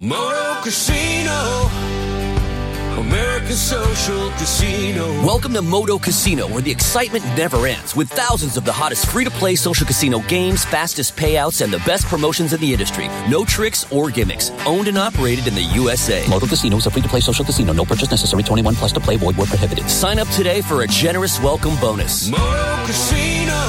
Moto Casino, American Social Casino. Welcome to Moto Casino, where the excitement never ends, with thousands of the hottest free-to-play social casino games, fastest payouts, and the best promotions in the industry. No tricks or gimmicks. Owned and operated in the USA. Moto Casino is a free-to-play social casino. No purchase necessary. 21 plus to play. Void where prohibited. Sign up today for a generous welcome bonus. Moto Casino,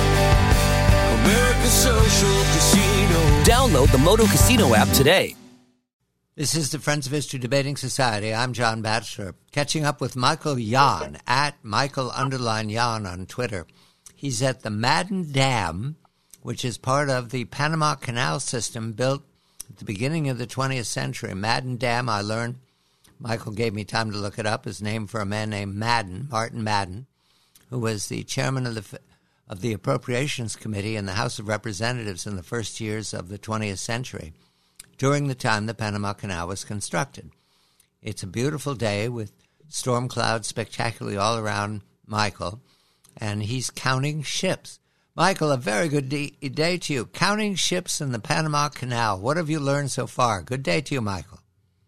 American Social Casino. Download the Moto Casino app today. This is the Friends of History Debating Society. I'm John Batchelor, catching up with Michael Yon at Michael_Yon on Twitter. He's at the Madden Dam, which is part of the Panama Canal system built at the beginning of the 20th century. Madden Dam, I learned, Michael gave me time to look it up, is named for a man named Madden, Martin Madden, who was the chairman of the Appropriations Committee in the House of Representatives in the first years of the 20th century, during the time the Panama Canal was constructed. It's a beautiful day with storm clouds spectacularly all around Michael, and he's counting ships. Michael, a very good day to you. Counting ships in the Panama Canal. What have you learned so far? Good day to you, Michael.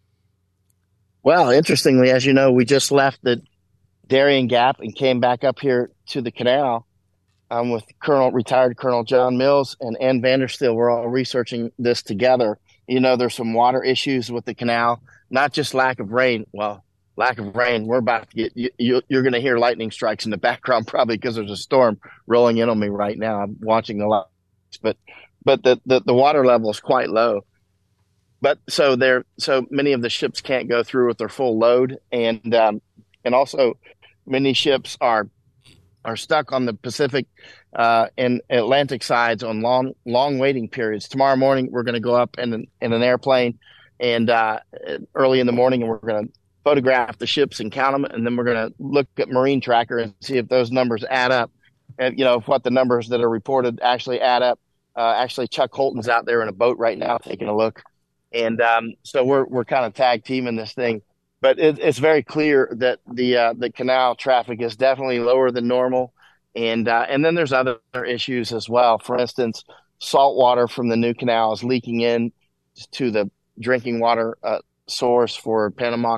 Well, interestingly, as you know, we just left the Darien Gap and came back up here to the canal with retired Colonel John Mills and Ann Vandersteel. We're all researching this together. You know, there's some water issues with the canal, not just lack of rain. Well, lack of rain. We're about to get, you're going to hear lightning strikes in the background probably because there's a storm rolling in on me right now. I'm watching the lights, but the water level is quite low. But so many of the ships can't go through with their full load, and also many ships are stuck on the Pacific and Atlantic sides on long waiting periods. Tomorrow morning, we're going to go up in an airplane and early in the morning, and we're going to photograph the ships and count them. And then we're going to look at Marine Tracker and see if those numbers add up. And, what the numbers that are reported actually add up. Actually, Chuck Holton's out there in a boat right now taking a look. And so we're kind of tag teaming this thing. But it's very clear that the canal traffic is definitely lower than normal, and then there's other issues as well. For instance, salt water from the new canal is leaking in to the drinking water source for Panama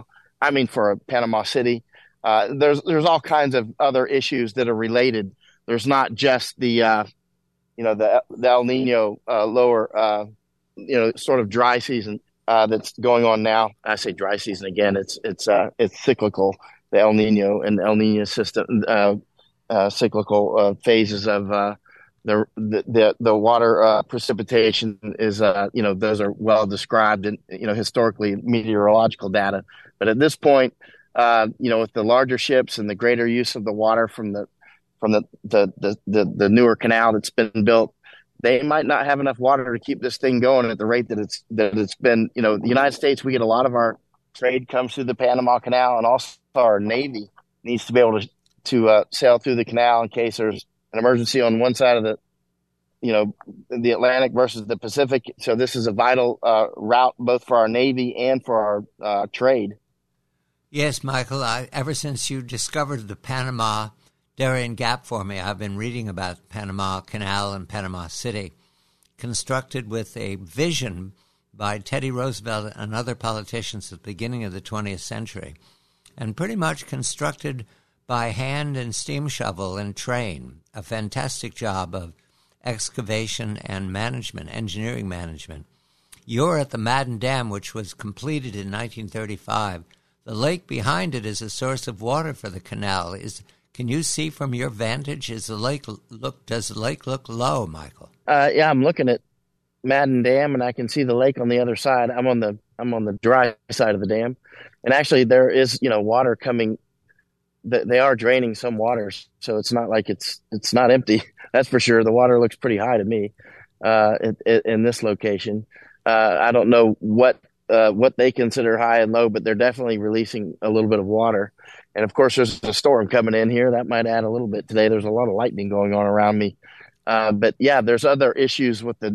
City. There's all kinds of other issues that are related. There's not just the El Nino lower sort of dry season that's going on now. I say dry season again. It's cyclical. The El Nino and the El Nino system, cyclical phases of the water precipitation is those are well described in historically meteorological data. But at this point, with the larger ships and the greater use of the water from the newer canal that's been built, they might not have enough water to keep this thing going at the rate that it's been. The United States, we get a lot of our trade comes through the Panama Canal, and also our Navy needs to be able to sail through the canal in case there's an emergency on one side of the Atlantic versus the Pacific. So this is a vital route both for our Navy and for our trade. Yes, Michael, ever since you discovered the Panama Darien Gap for me, I've been reading about Panama Canal and Panama City, constructed with a vision by Teddy Roosevelt and other politicians at the beginning of the 20th century, and pretty much constructed by hand and steam shovel and train. A fantastic job of excavation and management, engineering management. You're at the Madden Dam, which was completed in 1935. The lake behind it is a source of water for the canal. Can you see from your vantage? Does the lake look low, Michael? Yeah, I'm looking at Madden Dam, and I can see the lake on the other side. I'm on the dry side of the dam, and actually there is water coming. They are draining some water, so it's not like it's not empty. That's for sure. The water looks pretty high to me in this location. I don't know what they consider high and low, but they're definitely releasing a little bit of water. And of course, there's a storm coming in here that might add a little bit today. There's a lot of lightning going on around me, but yeah, there's other issues with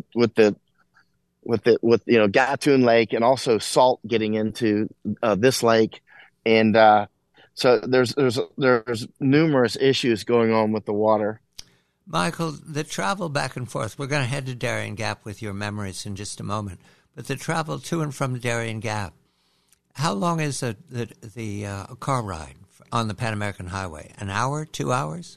Gatun Lake and also salt getting into this lake, and so there's numerous issues going on with the water. Michael, the travel back and forth. We're going to head to Darien Gap with your memories in just a moment. But the travel to and from Darien Gap, how long is the car ride on the Pan American Highway? An hour, 2 hours?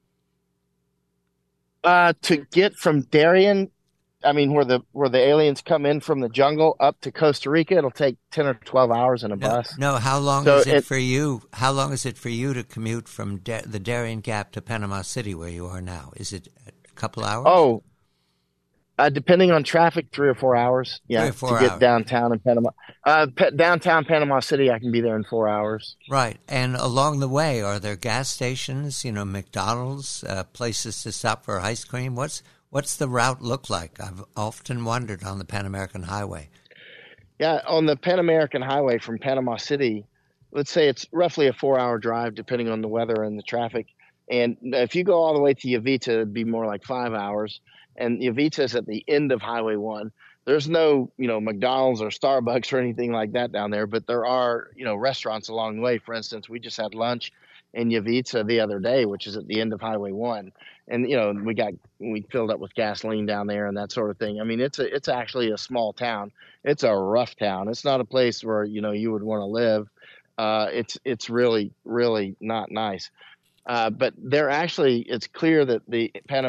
To get from Darien, I mean, where the aliens come in from the jungle up to Costa Rica, it'll take 10 or 12 hours in a bus. No, how long is it for you? How long is it for you to commute from the Darien Gap to Panama City, where you are now? Is it a couple hours? Oh, depending on traffic, 3 or 4 hours. Yeah, 3 or 4 to get hours. downtown in Panama. Downtown Panama City, I can be there in 4 hours. Right. And along the way, are there gas stations, McDonald's, places to stop for ice cream? What's the route look like? I've often wondered on the Pan American Highway. Yeah, on the Pan American Highway from Panama City, let's say it's roughly a 4-hour drive, depending on the weather and the traffic. And if you go all the way to Yavita, it'd be more like 5 hours. And Yavita is at the end of Highway 1. There's no, McDonald's or Starbucks or anything like that down there, but there are, restaurants along the way. For instance, we just had lunch in Yavita the other day, which is at the end of Highway 1. And, we filled up with gasoline down there and that sort of thing. I mean, it's actually a small town. It's a rough town. It's not a place where, you would want to live. It's really, really not nice. But it's clear that the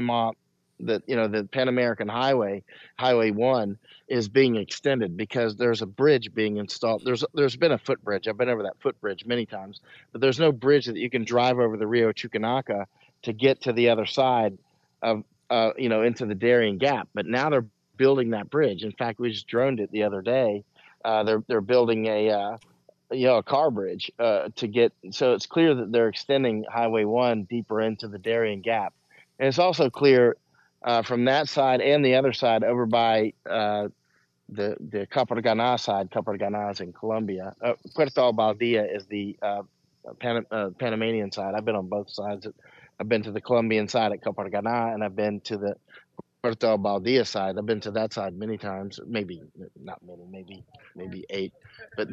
Pan American Highway, Highway 1, is being extended because there's a bridge being installed. There's been a footbridge. I've been over that footbridge many times, but there's no bridge that you can drive over the Rio Chuquinaca to get to the other side of, into the Darien Gap. But now they're building that bridge. In fact, we just droned it the other day. They're building a car bridge to get. So it's clear that they're extending Highway 1 deeper into the Darien Gap, and it's also clear. From that side and the other side over by the Capargana side. Capargana is in Colombia. Puerto Baldia is the Panamanian side. I've been on both sides. I've been to the Colombian side at Capargana, and I've been to the Puerto Baldia side. I've been to that side many times. Maybe not many. Maybe 8. But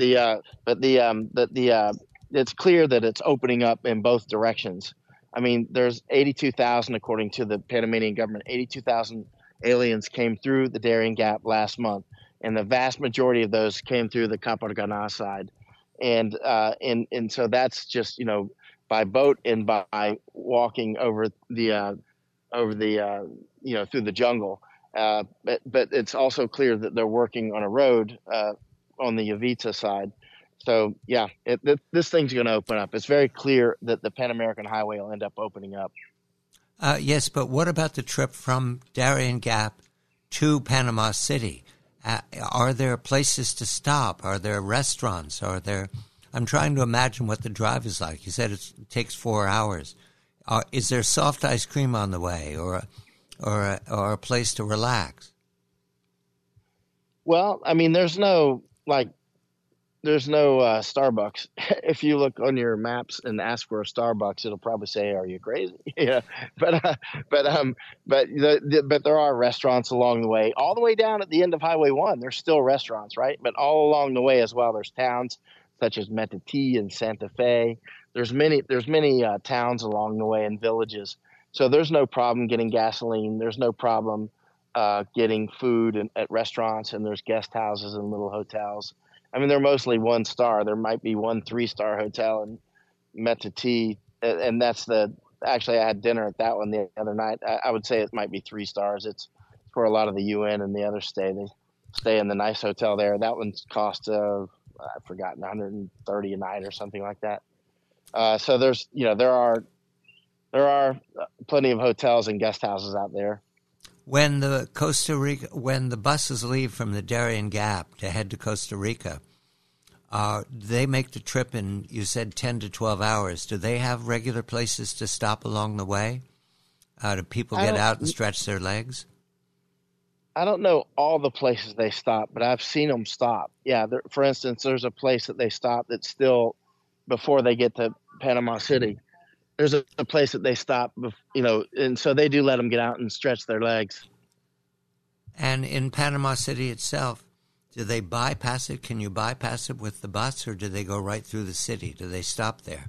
it's clear that it's opening up in both directions. I mean, there's 82,000, according to the Panamanian government, 82,000 aliens came through the Darien Gap last month, and the vast majority of those came through the Capargana side. And so that's just, by boat and by walking over the through the jungle. But it's also clear that they're working on a road on the Yavita side. So, yeah, this thing's going to open up. It's very clear that the Pan American Highway will end up opening up. Yes, but what about the trip from Darien Gap to Panama City? Are there places to stop? Are there restaurants? I'm trying to imagine what the drive is like. You said it takes 4 hours. Is there soft ice cream on the way or a place to relax? Well, I mean, there's no Starbucks. If you look on your maps and ask for a Starbucks, it'll probably say, "Are you crazy?" Yeah, but there are restaurants along the way, all the way down at the end of Highway 1. There's still restaurants, right? But all along the way as well, there's towns such as Metatí and Santa Fe. There's many towns along the way and villages. So there's no problem getting gasoline. There's no problem getting food at restaurants, and there's guest houses and little hotels. I mean, they're mostly 1 star. There might be 1 3-star hotel in Metatí, and actually I had dinner at that one the other night. I would say it might be 3 stars. It's where a lot of the UN and the others stay. They stay in the nice hotel there. That one's cost, I've forgotten, $130 a night or something like that. So there's, there are plenty of hotels and guest houses out there. When the buses leave from the Darien Gap to head to Costa Rica, they make the trip in, you said, 10 to 12 hours. Do they have regular places to stop along the way? Do people get out and stretch their legs? I don't know all the places they stop, but I've seen them stop. Yeah, for instance, there's a place that they stop that's still before they get to Panama City. There's a place that they stop, and so they do let them get out and stretch their legs. And in Panama City itself, do they bypass it? Can you bypass it with the bus, or do they go right through the city? Do they stop there?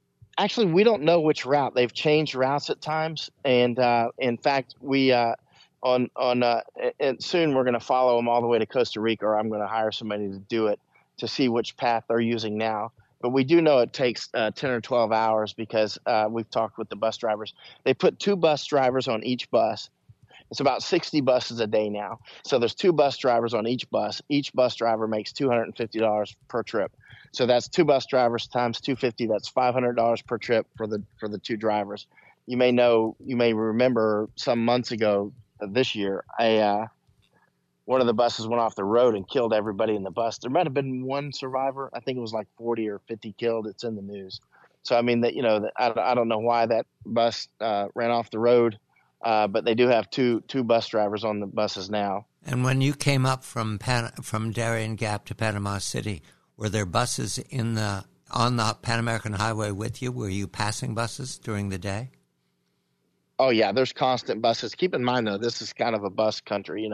Actually, we don't know which route. They've changed routes at times, and in fact, we and soon we're going to follow them all the way to Costa Rica, or I'm going to hire somebody to do it to see which path they're using now. But we do know it takes 10 or 12 hours because we've talked with the bus drivers. They put 2 bus drivers on each bus. It's about 60 buses a day now. So there's 2 bus drivers on each bus. Each bus driver makes $250 per trip. So that's 2 bus drivers times $250. That's $500 per trip for the 2 drivers. You may remember some months ago this year, one of the buses went off the road and killed everybody in the bus. There might have been 1 survivor. I think it was like 40 or 50 killed. It's in the news. So I mean I don't know why that bus ran off the road. But they do have two bus drivers on the buses now. And when you came up from Darien Gap to Panama City, were there buses on the Pan American Highway with you? Were you passing buses during the day? Oh yeah, there's constant buses. Keep in mind though, this is kind of a bus country,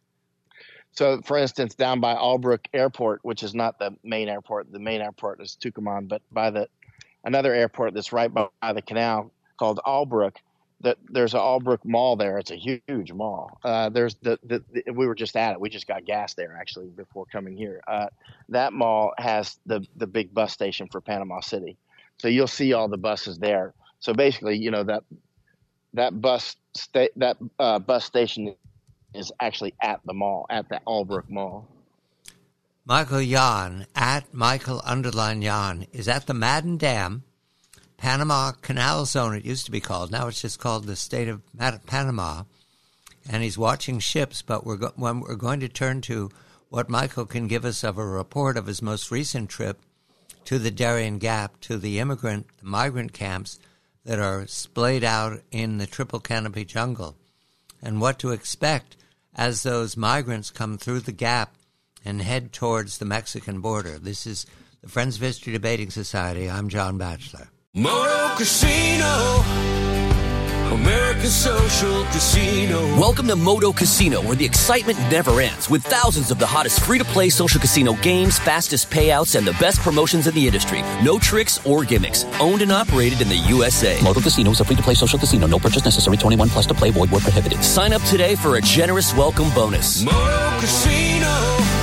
So for instance, down by Albrook Airport, which is not the main airport. The main airport is Tucumán, but by another airport that's right by the canal called Albrook. There's an Albrook Mall there. It's a huge mall. There's we were just at it. We just got gas there actually before coming here. That mall has the big bus station for Panama City, so you'll see all the buses there. So basically, that bus station is actually at the mall, at the Albrook Mall. Michael Yon at Michael_Yon is at the Madden Dam, Panama Canal Zone, it used to be called. Now it's just called the state of Panama. And he's watching ships, but we're going to turn to what Michael can give us of a report of his most recent trip to the Darien Gap, to the migrant camps that are splayed out in the Triple Canopy jungle, and what to expect as those migrants come through the gap and head towards the Mexican border. This is the Friends of History Debating Society. I'm John Batchelor. Moto Casino, American Social Casino. Welcome to Moto Casino, where the excitement never ends, with thousands of the hottest free-to-play social casino games, fastest payouts, and the best promotions in the industry. No tricks or gimmicks. Owned and operated in the USA. Moto Casino is a free-to-play social casino. No purchase necessary. 21 plus to play. Void where prohibited. Sign up today for a generous welcome bonus. Moto Casino,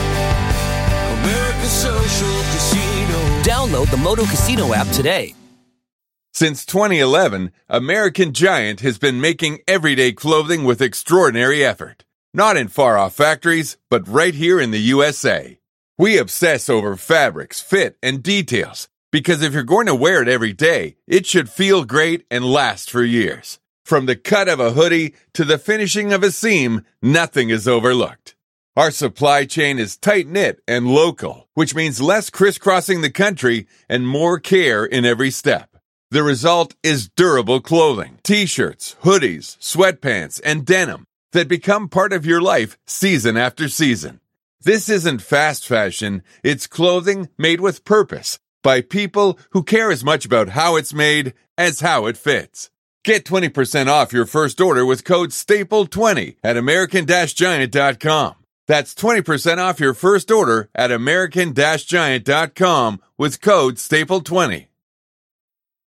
American Social Casino. Download the Moto Casino app today. Since 2011, American Giant has been making everyday clothing with extraordinary effort. Not in far-off factories, but right here in the USA. We obsess over fabrics, fit, and details, because if you're going to wear it every day, it should feel great and last for years. From the cut of a hoodie to the finishing of a seam, nothing is overlooked. Our supply chain is tight-knit and local, which means less crisscrossing the country and more care in every step. The result is durable clothing, t-shirts, hoodies, sweatpants, and denim that become part of your life season after season. This isn't fast fashion, it's clothing made with purpose by people who care as much about how it's made as how it fits. Get 20% off your first order with code STAPLE20 at American-Giant.com. That's 20% off your first order at American-Giant.com with code STAPLE20.